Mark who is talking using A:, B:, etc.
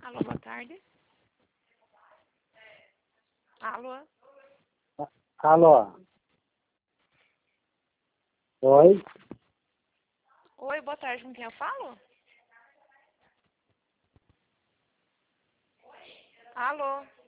A: Alô, boa tarde. Alô?
B: Alô? Oi?
A: Oi, boa tarde, com quem eu falo? Alô?